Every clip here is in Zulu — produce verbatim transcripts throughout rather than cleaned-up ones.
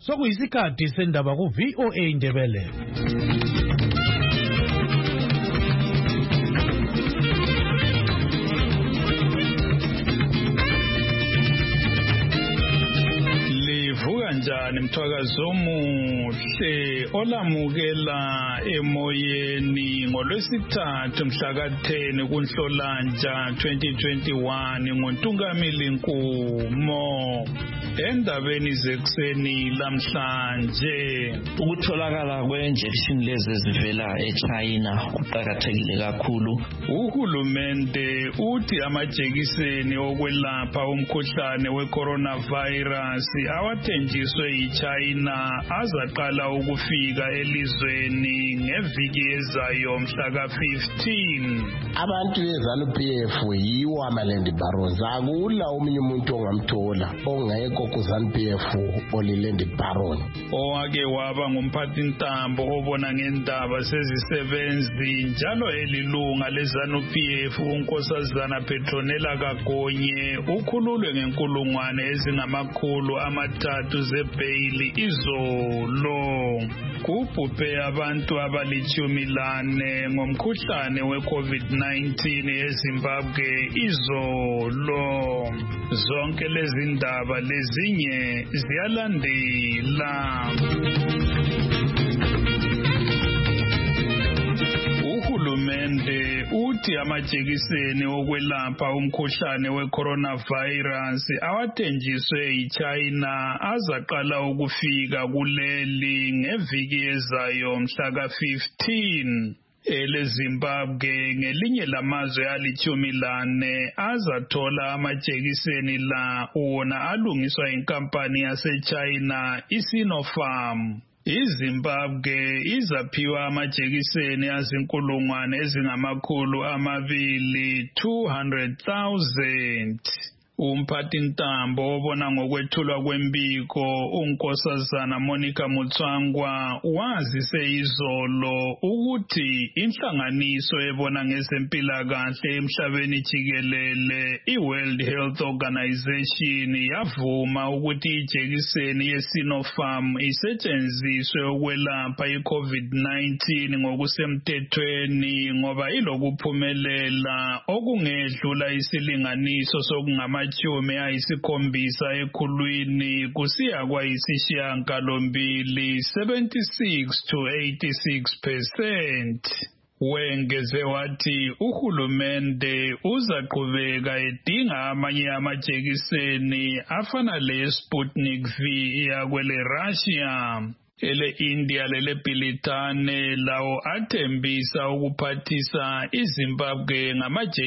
Sokuyisikhathi sendaba ku V O A Indebele. Livuka njani mthwakazo omuhle olamukela emoyeni ngolwesithathu mhla ka ten kuNhlolanja twenty twenty-one ngoNtungamili Nkumo. Endabeni zekuseni lamhlanje ukutholakala kwe-injection lezi ezivela eChina kuqakathekile kakhulu. Uhulumende uthi amajekiseni okwelapha umkhuhlane we-coronavirus awathenjiswe yiChina azaqala ukufika elizweni ngeviki ezayo mhla ka fifteen. Abantu beZANU-P F yiwo ama-land barons, akula omunye umuntu ongamthola ongekho ku-ZANU-P F oli-land baron. Owake waba ngumphathintambo obona ngendaba sezisebenzi njalo elilunga leZANU-P F uNkosazana Petronella Kagonye ukhululwe ngenkulungwane ezingamakhulu amathathu zebheyili izolo. Kubhubhe abantu abalitshumi lane ngomkhuhlane we-COVID nineteen eZimbabwe izolo. Zonke lezi ndaba lezinye ziyalandela. Uhulumende uthi amajekiseni okwelapha umkhuhlane we-coronavirus awathenjiswe yiChina azaqala ukufika kuleli ngeviki ezayo mhla ka fifteen. EleZimbabwe ngelinye lamazwe alitshumi lane azathola amajekiseni la wona alungiswa inkampani yaseChina iSinopharm. iZimbabwe izaphiwa amajekiseni azinkulungwane ezingamakhulu amabili two hundred thousand. Umphathintambo obona ngokwethulwa kwembiko uNkosazana Monica Mutswangwa wazise izolo ukuthi inhlanganiso ebona ngezempilakahle emhlabeni jikelele iWorld Health Organization yavuma ukuthi ijekiseni yeSinopharm isetshenziswe ukwelapha iCovid nineteen ngokusemthethweni ngoba ilokuphumelela okungedlula isilinganiso sokungama Chume ayisikhombisa ekhulwini kusiya kwayisishiyagalombili seventy-six to eighty-six percent. Wengeze wathi uhulumende uzaqhubeka edinga amanye amajekiseni afana le-Sputnik V yakwele Russia. Ele-India lele-Britane lawo athembisa ukuphathisa iZimbabwe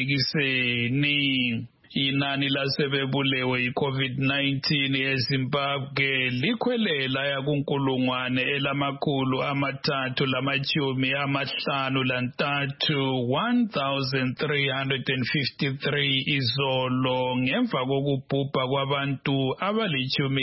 ngamajekiseni. Inani lasebebulewe yi-COVID nineteen eZimbabwe likhwelela yakunkulungwane elamakhulu amathathu lamachumi amahlanu lantathu one thousand three hundred fifty-three izolo ngemva kokubhubha kwabantu abalitshumi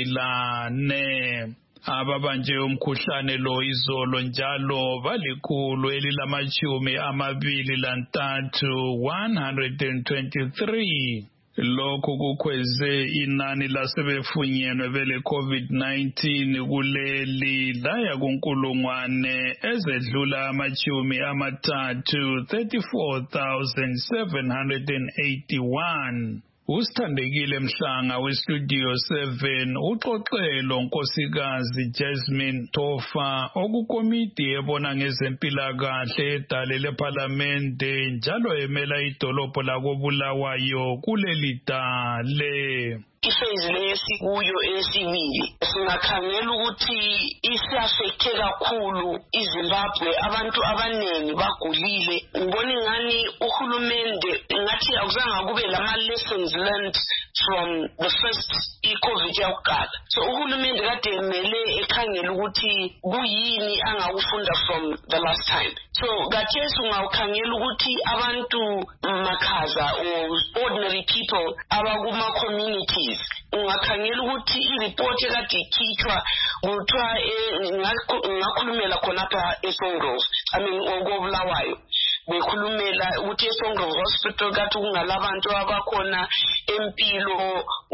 lane. Ababanje umkhuhlane lo izolo njalo balikhulu elilamachumi amabili lantathu one hundred twenty-three. Lokhu kukhweze inani lasebefunyenwe bele COVID nineteen kuleli laya kunkulungwane ezedlula amachumi amathathu thirty-four thousand seven hundred eighty-one. Usithandekile Mhlanga westudio seven uxoxelo Nkosikazi Jasmine Tofa okukomiti ebona ngezempilakahle edale leParlamente njalo emela idolobho lakoBulawayo kuleli dale. Ifezi lesikuyo esibili singakhangela ukuthi isiafecte kakhulu iZimbabwe, abantu abanengi bagulile. Ngibona ngani uhulumende ngathi akuzange kube lama lessons learned from the first i-COVID yakuqala. So uhulumende kade emele ekhangela ukuthi kuyini angakufunda from the last time. So kathesi ungawukhangela ukuthi abantu makhaza or ordinary people abakuma communities ungakhangela ukuthi ireport ekade ikhitshwa kuthiwa ngakhulumela khonapha eSongrove, I mean okoBulawayo bekhulumela ukuthi eSongrove Hospital kathi kungalabantu abakhona empilo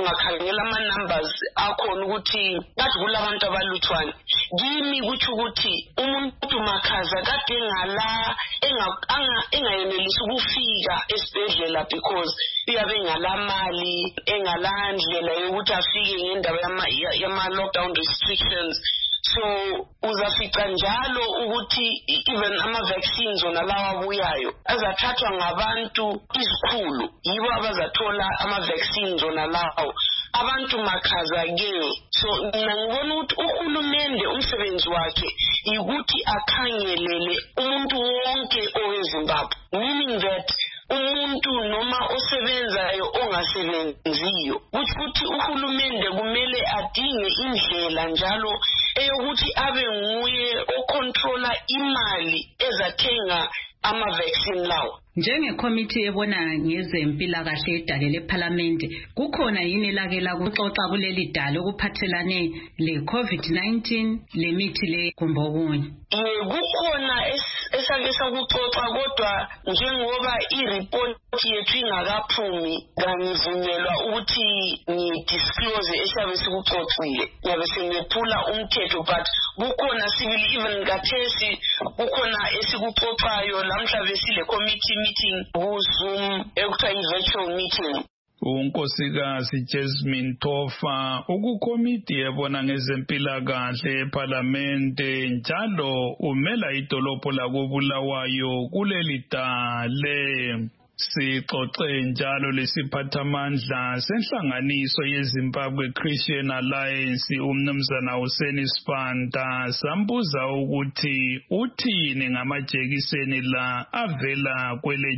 ungakhangela ama-numbers akhona ukuthi kade kulabantu abaluthwane. Kimi kutsho ukuthi umuntu makhaza kade engala engayenelisi ukufika esibhedlela because uyabe engalamali, engalandlela yokuthi afike ngendaba yama-lockdown restrictions. So uzafica njalo ukuthi even ama-vaccines ona lawa abuyayo azathathwa ngabantu izikhulu, yibo abazathola ama-vaccines ona lawo. Abantu makhaza-ke. So mina ngibona ukuthi uhulumende umsebenzi wakhe ukuthi akhangelele umuntu wonke oweZimbabwe, meaning that umuntu noma osebenzayo ongasebenziyo, ukuthi uhulumende kumele adinge indlela njalo eyokuthi abe nguye ocontrola imali ezathenga ama-vaccine lawo. Njengecommittee ebona ngezempilakahle edale leParliament, kukhona yini elake lakuxoxa kuleli dale okuphathelane le-COVID nineteen lemithi le kumbe okunye? Eh kukhona esake sakuxoxa, kodwa njengoba i-report yethu ingakaphumi kangivunyelwa ukuthi ngidisclose esabe sikuxoxile, ngabe sengephula umthetho, but kukhona sibili even kathesi kukhona esikuxoxayo lamhla besile committee meeting ku-Zoom ekuthiwa i-virtual meeting. uNkosikazi Jasmine Tofa ukukomiti ebona ngezempilakahle eParlamente njalo umela idolobho lakoBulawayo kuleli dale. Sixoxe njalo lesiphathamandla senhlanganiso yeZimbabwe Christian Alliance umnumzana Hussein Sibanda sambuza ukuthi uthini ngamajekiseni la avela kwele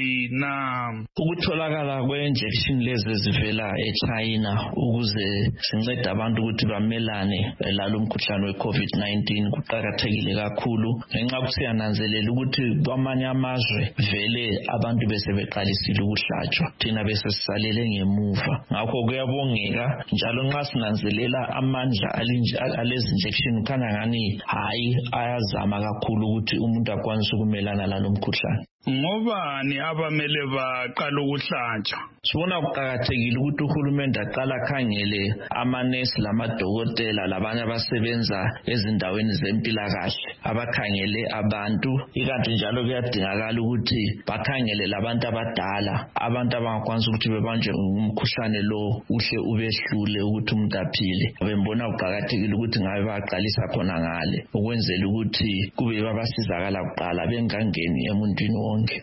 China. Ukutholakala kwe-injection lezi zivela eChina ukuze sincede abantu ukuthi bamelane lalo mkhuhlane we-COVID nineteen kuqakathekile kakhulu ngenxa ukuthi siyananzelela ukuthi kwamanye amazwe vele abantu bese beqalisile ukuhlatshwa thina bese sisalele ngemuva. Ngakho kuyabongeka njalo nxa sinanzelela amandla alezi injection kana ngani hayi ayazama kakhulu ukuthi umuntu akwanise ukumelana lalo mkhuhlane. Ngobani abamele baqala ukuhlatshwa? Sibona kuqakathekile ukuthi uhulumende aqala akhangele amanesi lamadokotela labanye abasebenza ezindaweni zempilakahle abakhangele abantu, ikanti njalo kuyadingakala ukuthi bakhangele labantu abadala, abantu abangakwanisa ukuthi bebanjwe umkhuhlane lo uhle ubehlule ukuthi umuntu aphile. Bembona kuqakathekile ukuthi ngabe baqalisa khona ngale ukwenzela ukuthi kube babasizakala kuqala bengangeni emuntwini wonke.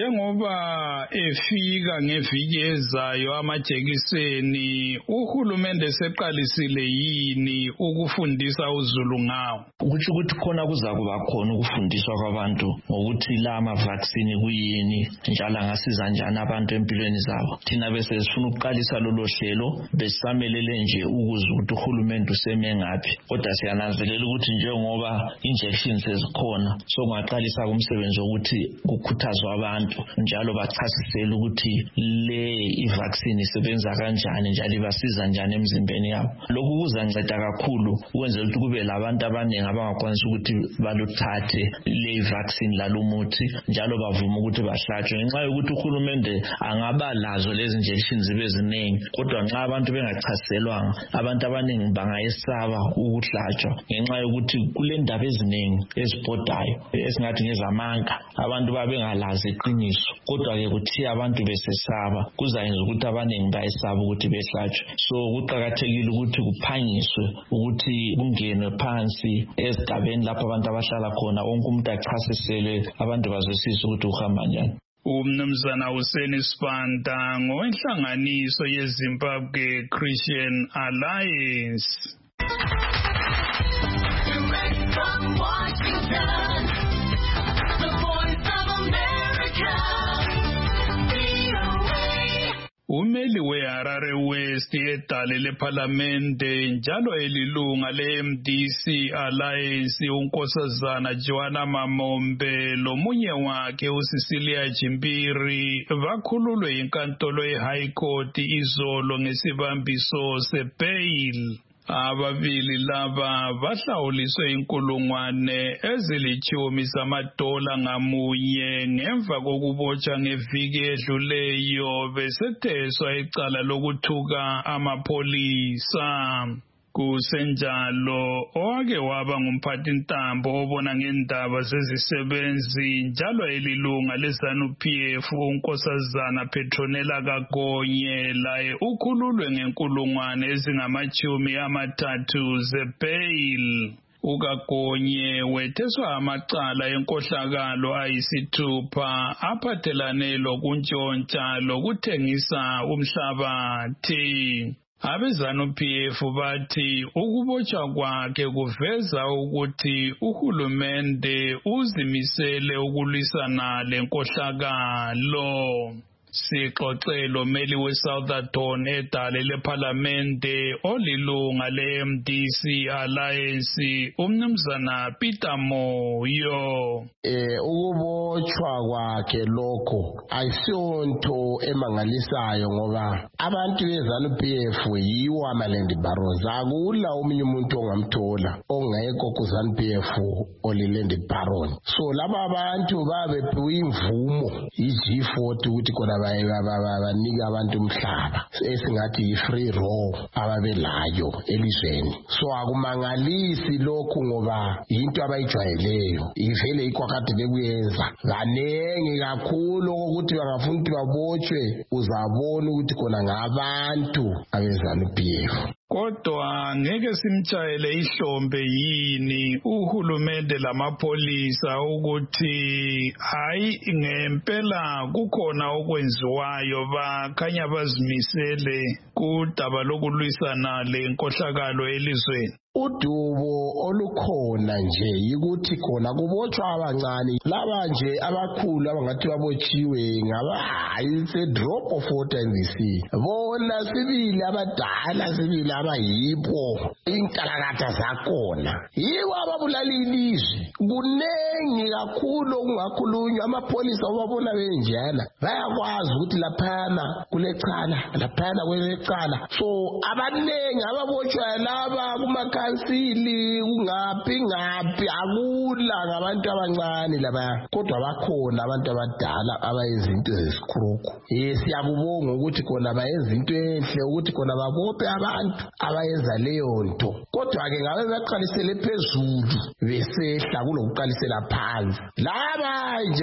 Njengoba efika ngeviki ezayo amajekiseni, uhulumende seqalisile yini ukufundisa uZulu ngawo? Ukuthi ukuthi khona kuza kuba khona ukufundiswa kwabantu ngokuthi la ama-vaccine kuyini njalo angasiza njani abantu empilweni zabo. Thina bese sifuna ukuqalisa lolo hlelo besamelele nje ukuze ukuthi uhulumende useme ngaphi, kodwa siyananzelela ukuthi njengoba injections ezikhona so kungaqalisa kumsebenzi wokuthi kukhuthazwa abantu njalo bachasisele ukuthi le i-vaccine isebenza kanjani njalo ibasiza njani emzimbeni yabo. Lokhu kuzanceda kakhulu ukwenzela ukuthi kube labantu abaningi abangakwanisa ukuthi baluthathe le vaccine lalumuthi njalo bavume ukuthi bahlatshwe. Ngenxa yokuthi uhulumende angaba lazo lezi injections zibe ziningi, kodwa nxa abantu bengachaselwanga abantu abaningi bangayesaba ukuhlatshwa ngenxa yokuthi kule ndaba eziningi ezibhodayo esingathi ngezamanga abantu babengalazi iqiniso, kodwa ke kuthi abantu besesaba kuzayenza ukuthi abaningi bayesaba ukuthi behlatshwe. So kuqakathekile ukuthi kuphangiswe ukuthi kungene phansi ezigabeni lapho abantu abahlala khona, wonke umuntu achasiselwe abantu bazwisise ukuthi uhamba njani. Umnumzana Hussein Sibanda ngowenhlanganiso yeZimbabwe Christian Alliance. Direct from Washington, the voice of America, V O A. Umeli weHarare West edale leParlamente njalo elilunga le-M D C Alliance uNkosazana Joanna Mamombe lomunye wakhe uCecilia Jimbiri bakhululwe inkantolo ye-High Court izolo ngesibambiso sebail. Ababili laba bahlawuliswe inkulungwane ezilitshumi zamadola ngamunye ngemva kokubotshwa ngeviki edluleyo besetheswa icala lokuthuka amapholisa. Kusenjalo owake waba ngumphathintambo obona ngendaba zezisebenzi njalo elilunga leZANU-P F unkosazana Petronella Kagonye laye ukhululwe ngenkulungwane ezingamachumi amathathu zebail. uKagonye wetheswa amacala enkohlakalo ayisithupha aphathelane lokuntshontsha lokuthengisa umhlabathi. AbeZANU-P F bathi ukubotshwa kwakhe kuveza ukuthi uhulumende uzimisele ukulwisana lenkohlakalo. Sixoxelo meli weSoutherton edale leParlamente olilunga le-M D C Alliance umnumzana Peter Moyo. Eh ukubotshwa kwakhe lokho ayisonto emangalisayo ngoba abantu beZANU-P F yiwo amaLand Barons. Akula omunye umuntu ongamthola ongekho kuZANU-P F oliLand Baron. So laba abantu babephiwe imvumo i-G forty ukuthi kona banika abantu umhlaba esingathi yi-free roll ababelayo elizweni. So akumangalisi lokhu ngoba into abayijwayeleyo ivele ikwakade bekuyenza kanengi kakhulu ukuthi bangafuna ukuthi babotshwe uzabona ukuthi kona ngabantu abeZANU-P F. Kodwa ngeke simtshayele ihlombe yini uhulumende lamapholisa ukuthi hayi ngempela kukhona okwenziwayo bakhanya bazimisele kudaba lokulwisana lenkohlakalo elizweni. Udubo olukhona nje yikuthi khona kubotshwa abancane laba nje abakhulu abangathi babotshiwe ngaba it's a drop of water in the sea. Bona sibili abadala sibili abayibo inkalakatha zakhona yiwo ababulala ilizwe. Kunengi kakhulu okungakhulunywa amapholisa obabona benjana bayakwazi ukuthi laphana kulecala laphana kwelecala. So abanengi ababotshwa laba kuma kansili ungaphi ngaphi akula ngabantu abancane laba kodwa bakhona abantu abadala abayenza into zesikhuruku. Eh siyabubonga ukuthi kona bayenza into enhle ukuthi kona babophe abantu abayenza leyo nto. Kodwa ke ngabe baqalisele phezulu besehla kulokuqalisela phansi. Laba nje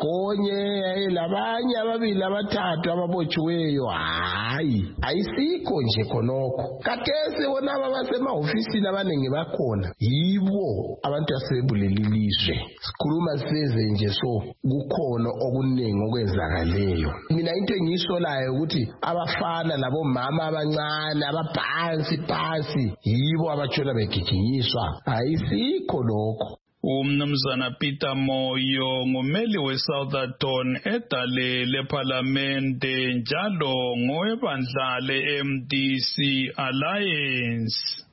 okagonye labanye ababili abathathu ababotshiweyo hayi ayisikho nje khonokho. Kathesi bona abasema office abaningi bakhona yibo abantu asebuleli ilizwe. Sikhuluma seze nje so kukhona okuningi okwenzakaleyo. Mina into engisolayo ukuthi abafana labo mama abancane abaphansi phansi yibo abatshona begijinyiswa ayisikho lokho. Umnumzana Peter Moyo ngumeli weSoutherton edale leParlamente njalo ngowebandla le-M D C Alliance.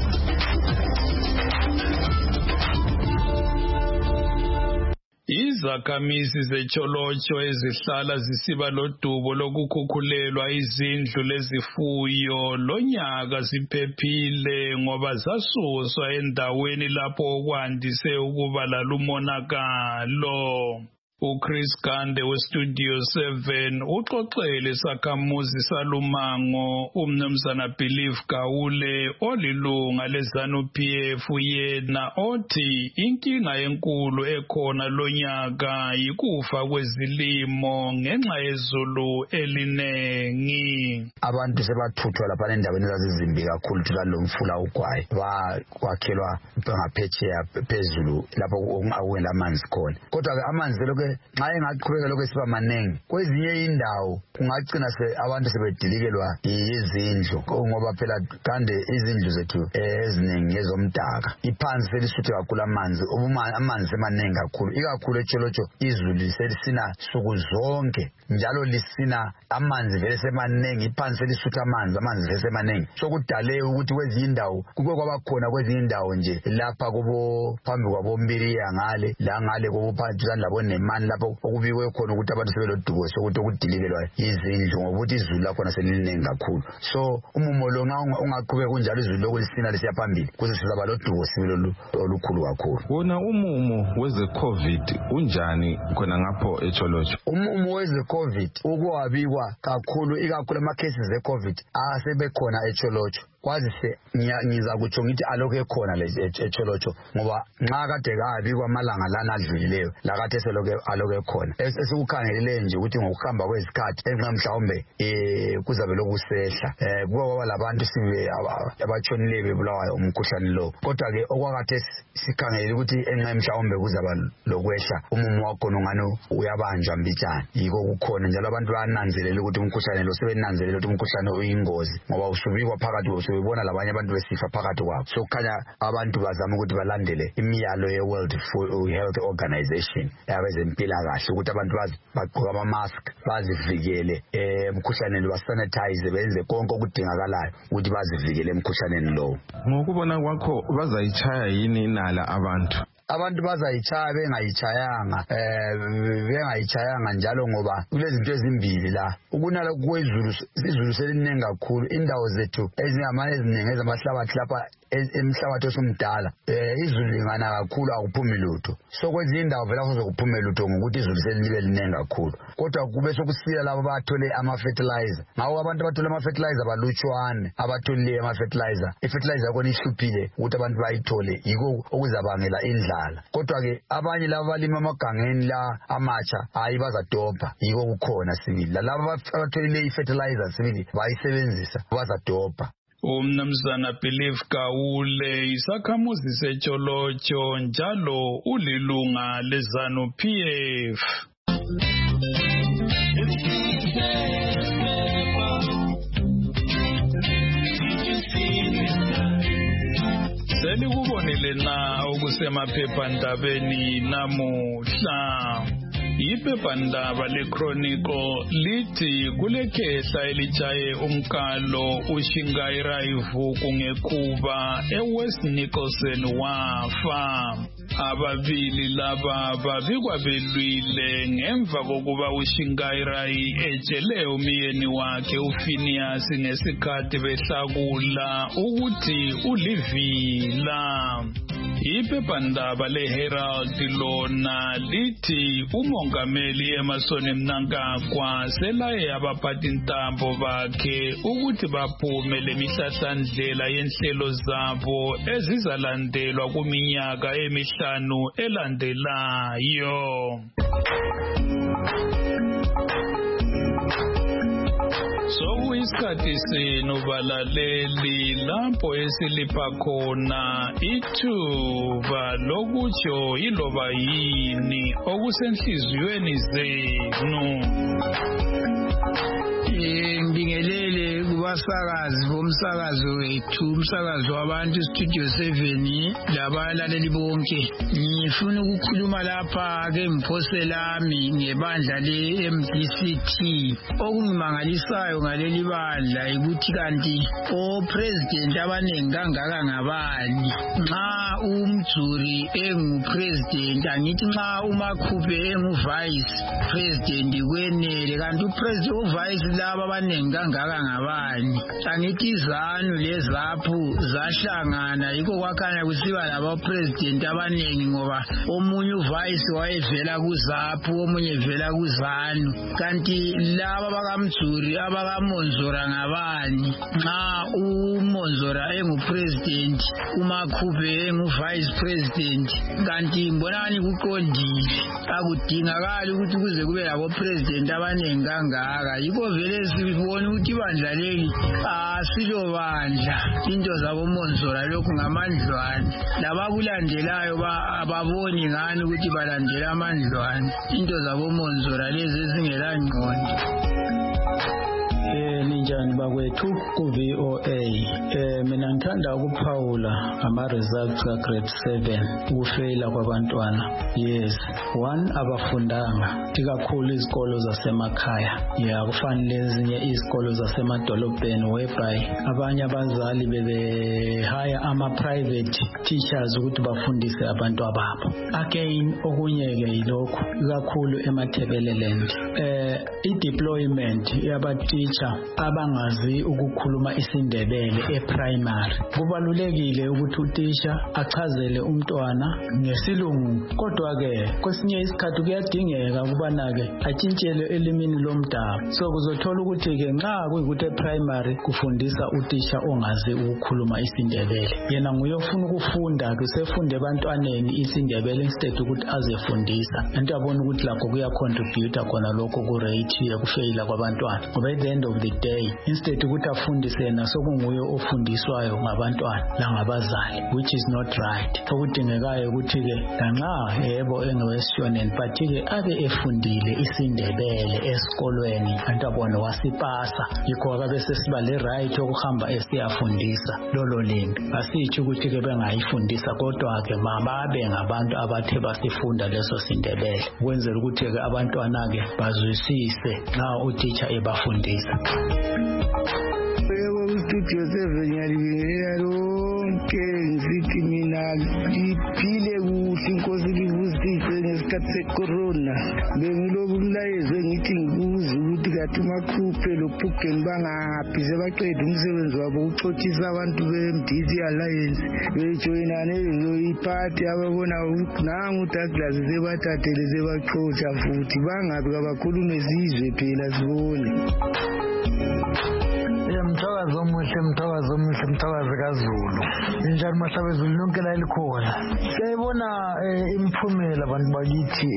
Izakhamizi zecholotsho ezihlala zisiba lodubo lokukhukhulelwa izindlu lezifuyo lonyaka ziphephile ngoba zasuswa endaweni lapho kwandise ukuba lalumonakalo. uChris Gande weStudio seven uxoxele sakhamuzi salumango umnumzana Believe Gawule olilunga leZANU-P F yena othi inkinga enkulu ekhona lonyaka yikufa kwezilimo ngenxa yezulu elinengi. Abantu sebathuthwa lapha endaweni ezazizimbi kakhulu lomfula ugwayi bakwakhelwa ngaphetsheya phezulu lapho okungela amanzi khona. Kodwa amanzi lokho nxa engaqhubeka lokho siba manengi kwezinye indawo kungagcina se abantu sebedilikelwa izindlu ngoba phela kande izindlu zethu eziningi ezomdaka iphansi selisuthe kakhulu amanzi amanzi emanengi kakhulu ikakhulu echolotsho izulu selisina suku zonke njalo lisina amanzi vele semanengi iphansi selisuthe amanzi amanzi vele semanengi sokudale ukuthi kwezinye indawo kube kwabakhona kwezinye indawo nje lapha kubo phambi kwabo Mbiriya ngale la ngale kubo phansi labo Nema ngani lapho okubikwe khona ukuthi abantu sebelodubo sokuthi ukudilikelwa izindlu ngokuthi izulu lakhona seliningi kakhulu. So umumo lo ungaqhubeka kunjalo izulu lokulisina lesiya phambili kuze sizaba lodubo sibelo olukhulu kakhulu. Wona umumo weze COVID unjani khona ngapho eTsholotsho? Umumo weze COVID ukuwabikwa kakhulu ikakhulu ama cases e COVID asebekhona eTsholotsho. Kwazi se ngiza kutsho ngithi aloke khona le eTsholotsho ngoba nxa kade kabi kwamalanga lana adlulileyo la kade seloke aloke khona esikukhangelele nje ukuthi ngokuhamba kwesikhathi enxa mhlawumbe eh kuzabe lokusehla eh kuba kwaba labantu sibe abatshonile bebulawayo umkhuhlane lo kodwa ke okwakade sikhangelele ukuthi enxa mhlawumbe kuzaba lokwehla umumo wakho ngano uyabanjwa mbijana yiko kukhona njalo abantu bananzelela ukuthi umkhuhlane lo sebenanzelela ukuthi umkhuhlane uyingozi ngoba usubikwa phakathi bebona labanye abantu besifa phakathi kwabo. So khanya abantu bazama ukuthi balandele imiyalo ye World Health Organization yabezempilakahle ukuthi abantu bagqoka ama mask bazivikele emkhuhlaneni basanitize benze konke okudingakalayo ukuthi bazivikele emkhuhlaneni lo. Ngokubona kwakho bazayichaya yini inala abantu? Abantu bazayichaya bengayichayanga eh bengayichayanga njalo ngoba kulezinto ezimbili la ukunala kwezulu izulu seliningi kakhulu indawo zethu ezingama eziningi ezamahlabathi lapha emhlabathi osumdala eh izulu lingana kakhulu akuphumi lutho so kwezinye indawo vela kuzokuphuma lutho ngokuthi izulu selilibe liningi kakhulu kodwa kube sokusila labo bathole ama fertilizer ngawo abantu bathole ama fertilizer balutshwane abathole ama fertilizer i fertilizer kona ihluphile ukuthi abantu bayithole yiko okuzabangela indla kodwa ke abanye laba balima amagangeni la amatsha hayi bazadobha yiko kukhona sibili laba abatholile i-fertilizer sibili bayisebenzisa bazadobha. Umnumzana Believe Kawule isakhamuzi seTsholotsho njalo ulilunga leZANU P F. Selikubonile na okusemaphephandabeni namuhla. Iphephandaba leChronicle lithi kulekhehla elijaye umkalo uShingai Raivu kungekuba eWest Nicholson wafa. Ababili laba babikwa belwile ngemva kokuba uShingai Rai ejele umyeni wakhe uPhinias ngesikhathi behlakula ukuthi ulivila. Iphephandaba leHerald lona lithi umongameli Emmerson Mnangagwa selaye abaphathi intambo bakhe ukuthi baphume lemihlahlandlela yenhlelo zabo ezizalandelwa kuminyaka emihlanu elandelayo. So isikhathi senu balaleli lapho esilipha khona ithuba lokutsho iloba yini okusenhliziyweni zenu. Ngibingelele kubasakazi bomsakazo wethu umsakazo wabantu Studio seven labalaleli bonke. Ngifuna ukukhuluma lapha ke mphose lami ngebandla le M D C T. Okungimangalisayo ngaleli bandla ukuthi kanti o president abanengi kangaka ngabani. Nxa umjuri engu president angithi nxa uMakhuphe engu vice president kwenele kanti u president u vice laba abanengi kangaka ngabani. Angithi iZANU leZAPU zahlangana yikho kwakhanya kusiba laba president abanengi ngoba omunye uvice wayevela kuZAPU omunye vela kuZANU kanti laba bakamjuri abakamonzora ngabani. Nxa umonzora engu president uMakhuphe engu vice president kanti mbonani kuqondile akudingakala ukuthi kuze kube labo president abanengi kangaka. Yikho vele sibona ukuthi ibandla leli asilo bandla into zabo monzora lokhu ngamandlwane labakulandelayo ababoni ngani ukuthi balandela amandlwane into zabo monzora lezi ezingela ngqondo. Eh Ninjani bakwethu ku V O A. Eh mina ngithanda ukuphawula ama results ka grade seven ukufeyila kwabantwana. Yes, one abafundanga ikakhulu izikolo zasemakhaya. Yeah, kufanele ezinye izikolo zasemadolobheni whereby abanye abazali bebe hire ama private teachers ukuthi bafundise abantu ababo. Again okunye ke yilokho ikakhulu eMathebeleland. Eh i-deployment yabateacher abangazi ukukhuluma isiNdebele e-primary. Kubalulekile ukuthi uteacher achazele umntwana ngesilungu, kodwa ke kwesinye isikhathi kuyadingeka ukubana ke atshintshele elimini lomdabu. So kuzothola ukuthi ke nxa kuyikuthi e-primary kufundisa uteacher ongazi ukukhuluma isiNdebele, yena nguyofuna ukufunda kusefunde abantwaneni isiNdebele instead ukuthi azefundisa. Into yabona ukuthi lakho kuya contribute khona lokho ku rate yokufeyila kwabantwana. Ngoba at the end of the day instead ukuthi afundise yena sokunguye ofundiswayo ngabantwana la ngabazali, which is not right. Okudingekayo ukuthi ke lanxa yebo engowesishoneni but ke abe efundile isiNdebele esikolweni, into yabona wasipasa, yikho akabe sesiba le right yokuhamba esiyafundisa lolo limi. Asithi ukuthi ke bengayifundisa, kodwa ke mababe ngabantu abathe basifunda leso siNdebele ukwenzela ukuthi ke abantwana ke bazwisise nxa uteacher ebafundisa. Yebo studio seven yalibingelela lonke ngithi mina ngiphile kuhle inkosi livusise ngesikhathi secorona. Bengiloku umlayezo ngithi ngibuza ukuthi kathi makhuphe lophugeni bangaphi sebaqeda umsebenzi wabo ukuxothisa abantu be-M D C Alliance bejoyinane lezoyiphathi ababona ukuthi nangu Douglas sebathathele sebaxotsha futhi bangabi kabakhulume sizwe phela sibone. Mthakazo omuhle, mthakazo omuhle, mthakazo kaZulu. Injani mahlabe Zulu lonke la likhona. Siyayibona imiphumela abantu bakithi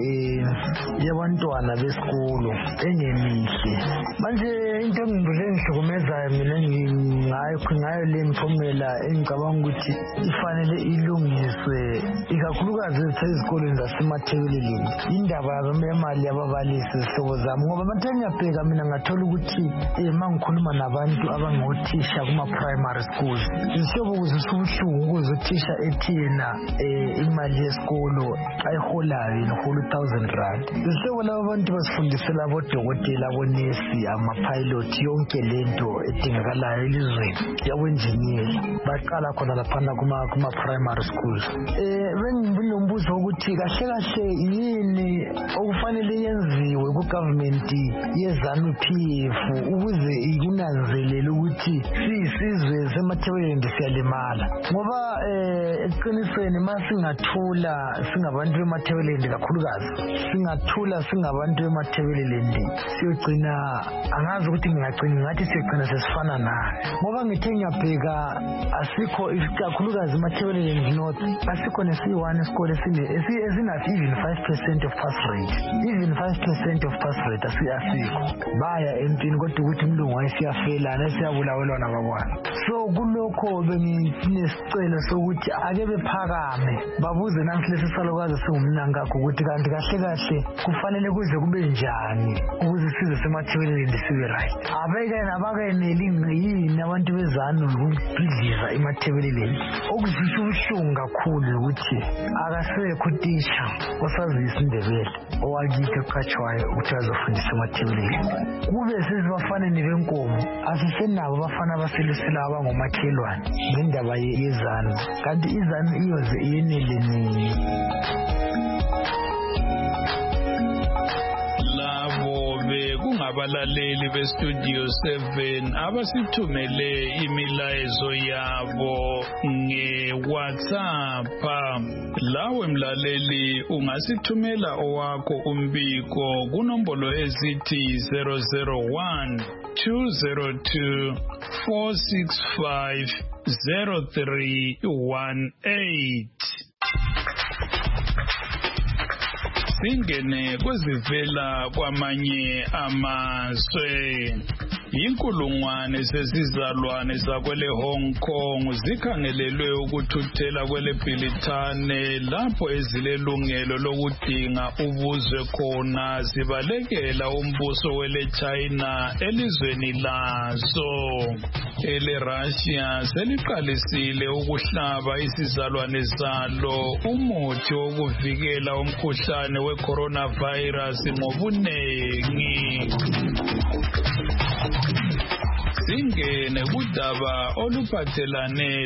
yabantwana besikolo engemihle. Manje into engibule ngihlukumezayo mina ngayo ngayo le miphumela engicabanga ukuthi ifanele ilungiswe ikakhulukazi ezikoleni zasemathebeleleni. Indaba yemali yababalisi sihlobo zami ngoba manje ngiyabheka mina ngathola ukuthi mangikhuluma nabantu abangothisha kuma primary schools ishobo kuzisa ubuhlungu ukuzothisha ethi yena imali yesikolo ayiholayo ihola one thousand rand. Ishobo labo bantu basifundisela abodokotela abonesi ama-pilot yonke lento edingakalayo elizweni yawenjiniyela baqala khona laphana kuma primary schools. Benginombuzo ukuthi kahle kahle yini okufanele yenziwe ku government yezanu P F ukuze ikunanzelele ukuthi sisizwe semathebeleni siyalimala, ngoba eqinisweni masingathula singabantu bemathebeleni kakhulukazi singathula singabantu bemathebeleni siyogcina angazi ukuthi ngingagcina ngathi siyogcina sesifana naye, ngoba ngithe ngiyabheka asikho kakhulukazi emathebeleni north asikho nesiyi-one isikole esina even five percent of pass rate, even five percent of pass rate asikho. Baya empini kodwa ukuthi umlungu wayesiyafela siyabulawelwa nabakwana. So kulokho benginesicelo sokuthi ake bephakame babuze nansi lesi salukazi singumnanga ukuthi kanti kahle kahle kufanele kuze kube njani ukuze size semathebeleni sibe right. Abeke nabakeneli yini abantu bezanu ukubhidliza emathebeleni okuzisho ubuhlungu kakhulu ukuthi akasekho utisha osazi isiNdebele owakithi eqhatshwayo ukuthi azofundisa emathebeleni. Kube sezibafaneni benkomo asisenabo bafana abaselusela abangomakhelwane ngendaba yezanu, kanti izanu iyoze iyenele nini? Abalaleli bestudio seven abasithumele imilayezo yabo nge-WhatsApp. Lawe mlaleli ungasithumela owakho umbiko kunombolo ezithi zero zero one two zero two four six five zero three one eight. Singene kwezivela kwamanye amazwe. inkulungwane sesizalwane zakwele Hong Kong zikhangelelwe ukuthuthela kwele Bhilithane lapho ezilelungelo lokudinga ubuzwe khona zibalekela umbuso wele China elizweni lazo. Ele Russia seliqalisile ukuhlaba isizalwane zalo umuthi wokuvikela umkhuhlane we-coronavirus ngobunengi. Singene kudaba oluphathelane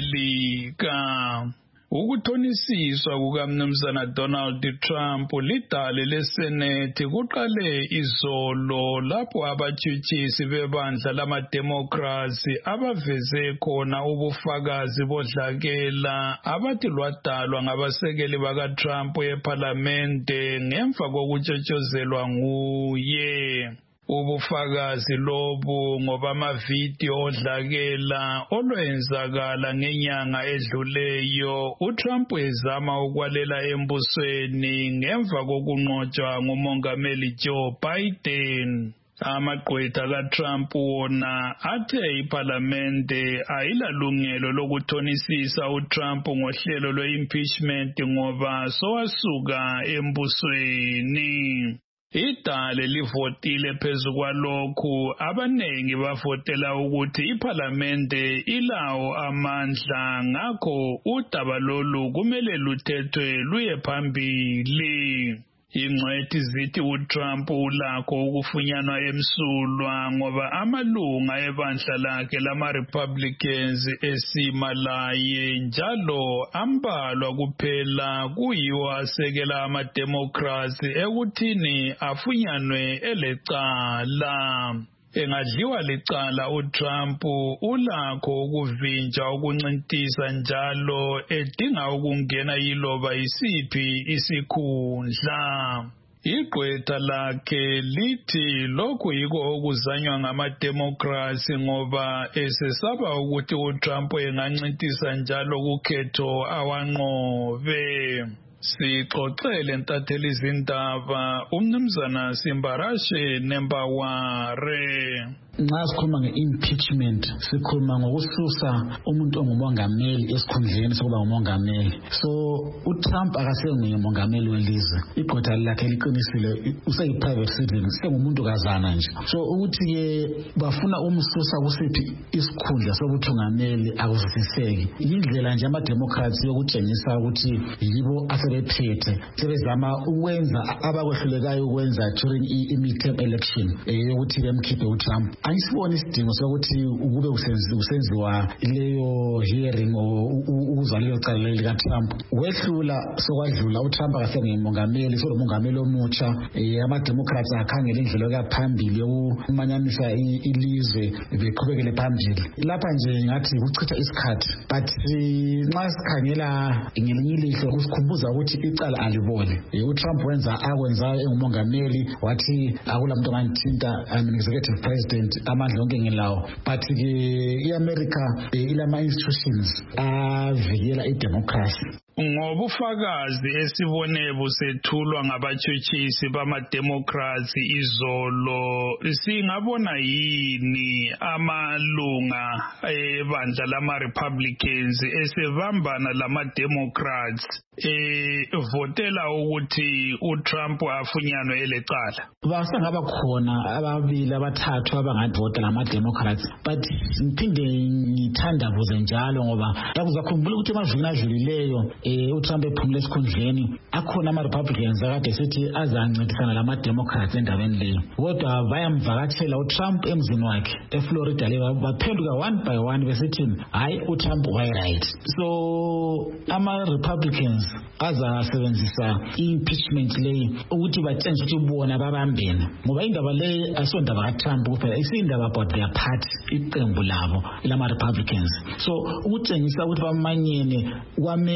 leMelika. Ukuthonisiswa kukaMnumzana Donald Trump lidale leSenate kuqale izolo lapho abatshutshisi bebandla lamademokrasi abaveze khona ubufakazi bodlakela abathi lwadalwa ngabasekeli bakaTrump eParlamente ngemva kokutshotshozelwa nguye. Ubufakazi lobu ngoba amavidiyo odlakela olwenzakala ngenyanga edluleyo uTrump ezama ukwalela embusweni ngemva kokunqotshwa ngumongameli Joe Biden. Amagqwetha kaTrump wona athe iParlamente ayilalungelo lokuthonisisa uTrump ngohlelo lwe-impeachment ngoba sowasuka embusweni. Idale livotile phezu kwalokhu abanengi bavotela ukuthi iParlamente ilawo amandla ngakho udaba lolu kumele luthethwe luye phambili. Ingcwethi zithi uTrump ulakho ukufunyanwa emsulwa ngoba amalunga ebandla lakhe lama-Republicans esima laye njalo ambalwa kuphela kuyiwo asekela amademokrasi ekuthini afunyanwe elecala. Engadliwa licala uTrump ulakho ukuvinjwa ukuncintisa njalo edinga ukungena yiloba yisiphi isikhundla. Igqwetha lakhe lithi lokhu yiko okuzanywa ngamademokrasi ngoba esesaba ukuthi uTrump engancintisa njalo kukhetho awanqobe. Sixoxele ntatheli izindaba umnumzana Simbarashe Nembaware. Nxa sikhuluma nge-impeachment sikhuluma ngokususa umuntu ongumongameli esikhundleni sokuba ngumongameli. So uTrump akasenguye umongameli welizwe, igqwetha lakhe liqinisile, useyi-private citizen, sengumuntu kazana nje. So ukuthi-ke bafuna umsusa kusiphi isikhundla sobuthungameli akuzwisiseki. Yindlela nje amademokrasi yokutshengisa ukuthi yibo asebephethe, sebezama ukwenza abakwehlulekayo ukwenza during i-midterm election yokuthi bemkhiphe uTrump. Ayisibona isidingo sokuthi ukube kusenziwa leyo hearing ukuzwa lelo cala likaTrump. Wehlula sokwadlula uTrump akasengumongameli, somongameli omutsha. Amademokrats akhangela indlela yokuphambili yokumanyanisa ilizwe beqhubekele phambili. Lapha nje ngathi ukuchitha isikhathi, but nxa sikhangela ngelinye ilihlo kusikhumbuza ukuthi icala alibone. uTrump wenza akwenzayo engumongameli, wathi akulamuntu angangithinta, I'm an executive president, amandla onke ngilawo. But ke iAmerica ilama institutions avikela idemocracy. Ngobufakazi esibone busethulwa ngabatshutshisi bamademokrasi izolo, singabona yini amalunga ebandla lama-Republicans esebambana lama-Democrats evotela ukuthi uTrump afunyanwe elecala? Basengaba khona ababili abathathu abangavota lama-Democrats, but ngiphinde ngithandabuze njalo ngoba yakuzakhumbula ukuthi emavini adlulileyo uTrump ephumule esikhundleni akhona ama-Republicans akade sithi azancintisana lama-Democrats endabeni leyo, kodwa bayamvakatshela uTrump emzini wakhe eFlorida leyo baphenduka one by one besithi hayi uTrump way-right. So ama-Republicans azasebenzisa i-impeachment leyi ukuthi batshengise ukuthi bona babambene, ngoba indaba leyi asondaba kaTrump kuphela, isindaba about their party, iqembu labo lama-Republicans. So ukutshengisa ukuthi bamanyene kwamele ama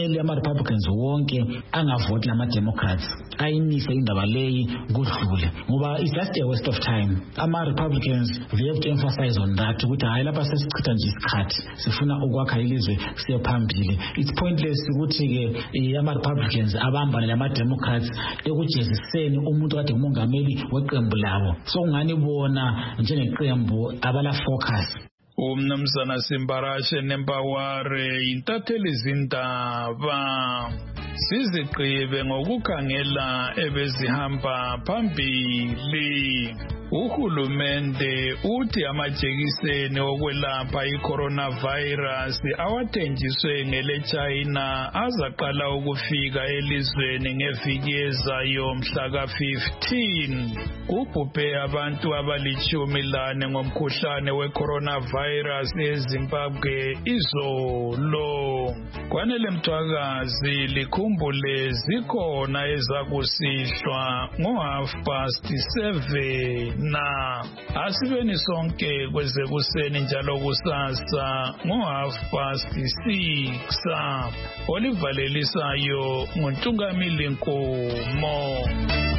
ama-Republicans wonke angavoti lama-Democrats ayimise indaba leyi kudlule ngoba it's just a waste of time. Ama-Republicans they have to emphasize on that ukuthi hayi lapha sesichitha nje isikhathi sifuna ukwakha ilizwe siye phambili. It's pointless ukuthi-ke ama-Republicans abambane lama-Democrats ekujeziseni umuntu kade ngumongameli weqembu labo. So ngani bona njengeqembu abala focus. Umnumzana Simbarashe Nempaware intatheli izindaba siziqibe ngokukhangela ebezihamba phambili. Uhulumende uthi amajekiseni okwelapha i-coronavirus awathenjiswe ngele China azaqala ukufika elizweni ngeviki ezayo mhla ka fifteen. Kubhubhe abantu abalichumi lane ngomkhuhlane we-coronavirus eZimbabwe izolo. Kwanele Mthwakazi likhumbule zikhona ezakusihlwa ngo half past seven. Na asibeni sonke kweze kuseni njalo kusasa ngo half past six. Olivalelisayo nguntungamili Nkomo.